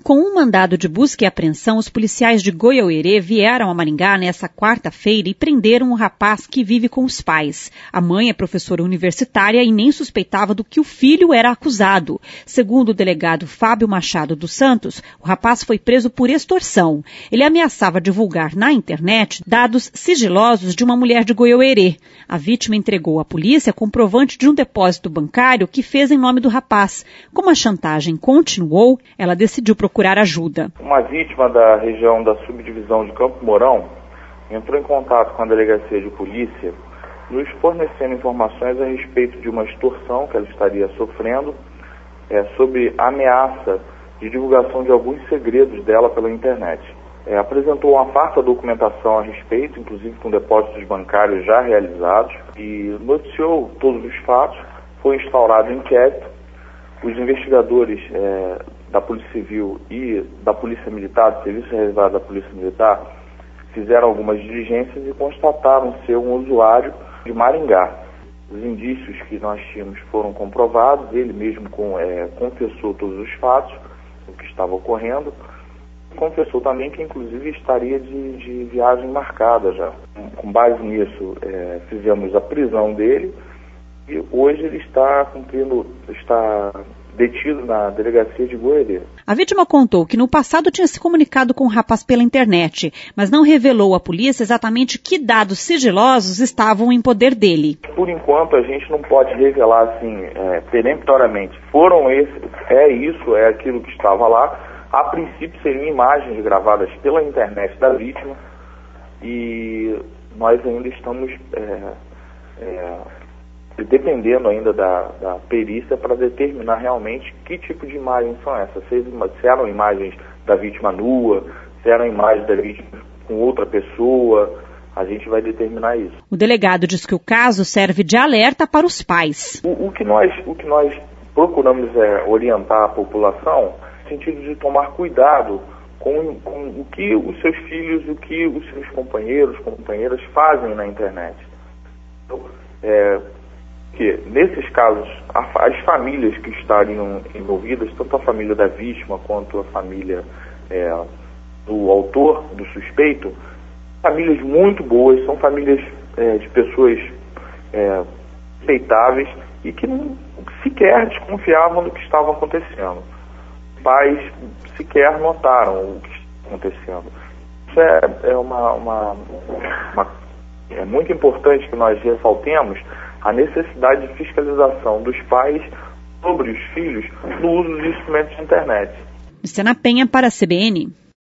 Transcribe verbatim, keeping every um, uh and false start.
Com um mandado de busca e apreensão, os policiais de Goiânia vieram a Maringá nesta quarta-feira e prenderam um rapaz que vive com os pais. A mãe é professora universitária e nem suspeitava do que o filho era acusado. Segundo o delegado Fábio Machado dos Santos, o rapaz foi preso por extorsão. Ele ameaçava divulgar na internet dados sigilosos de uma mulher de Goiânia. A vítima entregou à polícia comprovante de um depósito bancário que fez em nome do rapaz. Como a chantagem continuou, ela decidiu procurar procurar ajuda. Uma vítima da região da subdivisão de Campo Mourão entrou em contato com a delegacia de polícia, nos fornecendo informações a respeito de uma extorsão que ela estaria sofrendo, é, sobre ameaça de divulgação de alguns segredos dela pela internet. É, apresentou uma farta documentação a respeito, inclusive com depósitos bancários já realizados, e noticiou todos os fatos. Foi instaurado um inquérito. Os investigadores é, da Polícia Civil e da Polícia Militar, do Serviço Reservado da Polícia Militar, fizeram algumas diligências e constataram ser um usuário de Maringá. Os indícios que nós tínhamos foram comprovados, ele mesmo com, é, confessou todos os fatos, o que estava ocorrendo, confessou também que inclusive estaria de, de viagem marcada já. Com base nisso, é, fizemos a prisão dele e hoje ele está cumprindo, está detido na delegacia de Goiânia. A vítima contou que no passado tinha se comunicado com o rapaz pela internet, mas não revelou à polícia exatamente que dados sigilosos estavam em poder dele. Por enquanto a gente não pode revelar assim, é, peremptoriamente, foram esse, é isso, é aquilo que estava lá. A princípio seriam imagens gravadas pela internet da vítima e nós ainda estamos é, é, dependendo ainda da, da perícia para determinar realmente que tipo de imagens são essas. Se, se eram imagens da vítima nua, se eram imagens da vítima com outra pessoa, a gente vai determinar isso. O delegado diz que o caso serve de alerta para os pais. O, o, que, nós, o que nós procuramos é orientar a população no sentido de tomar cuidado com, com o que os seus filhos, o que os seus companheiros, companheiras fazem na internet. Então, é, que nesses casos, as famílias que estariam envolvidas, tanto a família da vítima quanto a família é, do autor, do suspeito, famílias muito boas, são famílias é, de pessoas é, respeitáveis e que não, sequer desconfiavam do que estava acontecendo. Os pais sequer notaram o que estava acontecendo. Isso é, é uma, uma, uma é muito importante que nós ressaltemos a necessidade de fiscalização dos pais sobre os filhos no uso de instrumentos de internet. Luciana Penha para a C B N.